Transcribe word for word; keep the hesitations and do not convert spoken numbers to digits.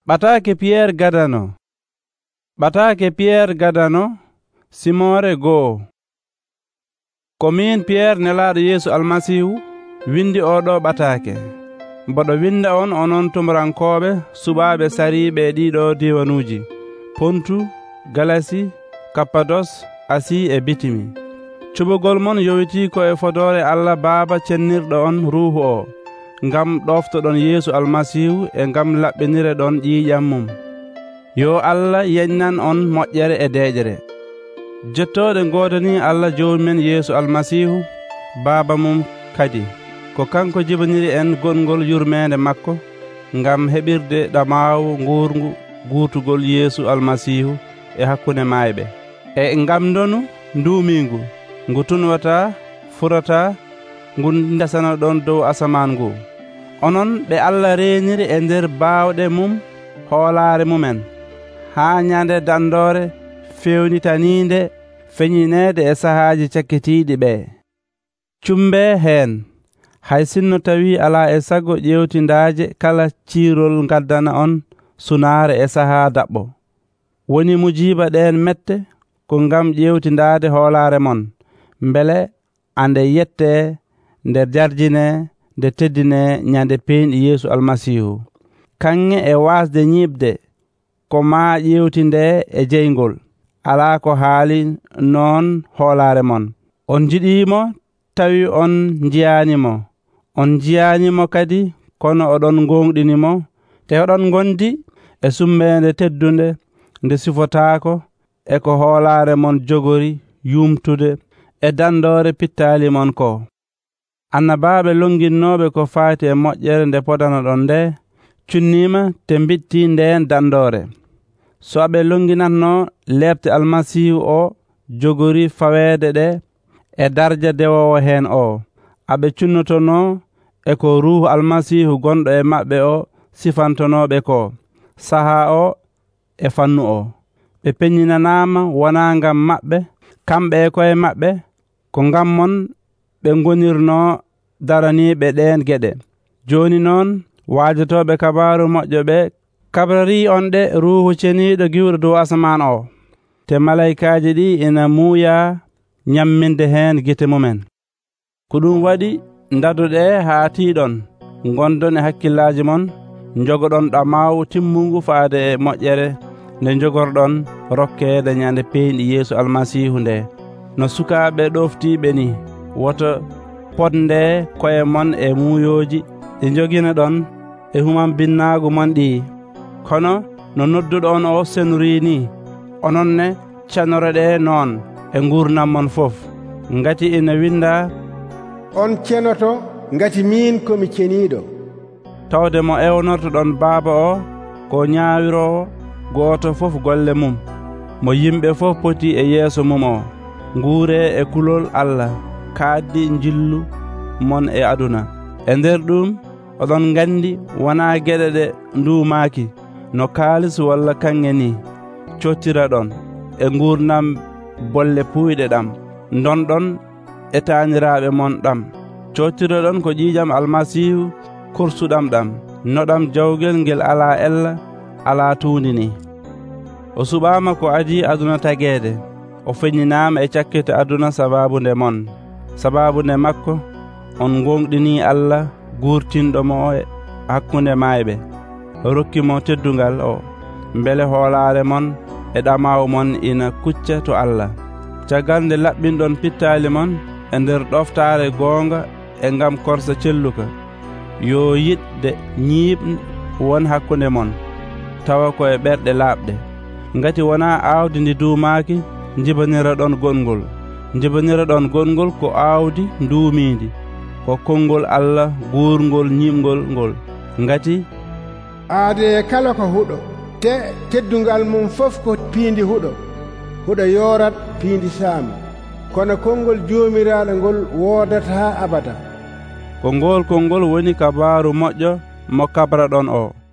Ɓataake Pierre gadano. Ɓataake Pierre gadano simore goo. Ko min Pierre nelaɗo Yesu almasihu windi oɗo ɓataake. Mboɗo winda on onon tumurankoɓe suɓaɓe sariɓe e ɗiɗo diwanuji: Pontu, Galasi, Kappados, Asi e Bitimi. Cuɓugol mon yowiti ko e fodore Allah Baaba cennirɗo on ruhu o, ngam ɗoftoɗon Yesu almasihu e ngam laɓɓinire ɗon ƴiiƴam mum. Yo Allah yeñnan on moƴƴere e deƴere. Jettoɗe godani Allah jowmen Yesu almasihu Baaba mum kadi ko kanko jibaniri en gongol yurmede makko ngam heɓirde ɗamawu ngurngu gurtugol Yesu almasihu e hakkunde mayɓe, e ngam ndonu ndumingu ngu tunwata furata ngu ndesana ɗon dow asaman ngu. Onon ɓe Allah reniri e nder bawɗe mum hoolare mumen ha ñande dandore fewnitaninde feñinede e sahaji cakkitiɗi ɓe. Cumbe hen hay sinno tawi ala e sago ƴewtindaje kala ciirol gaddana on sunare e saha daɓɓo. Woni mujiba ɗen mette ko ngam ƴewtindade hoolare mon, mbele ande yette nde jarjine nde teddine ñande peenɗi Yesu almasihu. Kanŋe e wasde ñiɓde ko ma ƴewtinde e jeygol, ala ko haali noon hoolare mon. On jiɗimo tawi on jiyanimo, on jiyanimo kadi kono oɗon gonɗinimo, te oɗon gondi e sumbede teddunde nde sifotako e ko hoolare mon jogori yumtude e dandore pittali mon ko. Annabaɓe longinnoɓe ko faati e moƴƴere nde podano ɗon nde cunnima te bitti nden dandore. So aɓe longinatno lebte almasihu o jogori fawede ɗe e darja dewowo hen o, aɓe cunnotono e ko ruhu almasihu gonɗo e maɓɓe o sifantonoɓe ko saha o e fannu o. Ɓe peññinanama wona ngam maɓɓe kamɓe e koye maɓɓe, ko ngam mon ɓe gonirno daraniɓe ɗen geɗe. Joni noon wajotoɓe kabaru moƴƴo ɓe kabrari on ɗe ruhu ceniɗo giwɗo dow asaman o, te malaikaji ɗi ina muuya ñamminde hen gite mumen. Ko ɗum waɗi daduɗe ha tiɗon, gondon e hakkillaji mon, jogoɗon ɗamawu timmungu faade e moƴƴere nde jogorɗon rokkede ñande peenɗi Yesu almasihu nde. No sukaɓe ɗoftiɓe ni, woto podde koye mon e muuyoji ɗi jogina ɗon e human binnagu mon ɗi. Kono no nodduɗo on o senuri ni, ononne cenoreɗe noon e gurnam mon fof, ngati ina winda: on cenoto ngati min komi ceniɗo. Tawde mo ewnorto ɗon Baaba o ko ñawirowo goto fof golle mum, mo yimɓe fof poti e yeeso mum o, nguure e kulol Allah kaaddi jillu mon e aduna. E nder ɗum oɗon gandi wona gueɗe ɗe nduumaki no kaalis walla kanŋe ni cottira ɗon e gurnam bolle puyɗe ɗam, donɗon e taaniraɓe mon ɗam, cottira ɗon ko ƴiƴam almasihu korsuɗam ɗam, noɗam jawgel ngel ala ella ala tuundi ni. O suɓama ko adi aduna tagede, o feññinama e cakkete aduna sababu nde mon. Sababu nde makko on gonɗini Allah gurtinɗomo e hakkunde mayɓe, rokkimo teddungal o, mbele hoolare mon e ɗamawu mon ina kucca to Allah. Caggal nde laɓɓinɗon pittali mon e nder ɗoftare gonga e ngam korsa celluka, yo yiɗde ñiiɓde won hakkunde mon, tawa ko e ɓerɗe laaɓɗe. Ngati wona awdi ndi duumaki jibanira ɗon gongol. Jibanira ɗon gongol ko awdi nduumidi, ko konngol Allah gurgol ñimgol ngol. Ngati aade kala ko huɗo, te teddungal mum fof ko piindi huɗo. Huɗo yorat piindi saami, kono konngol joomiraɗo ngol wodata ha abada. Ko ngol konngol woni kabaru moƴƴo mo kabra ɗon o.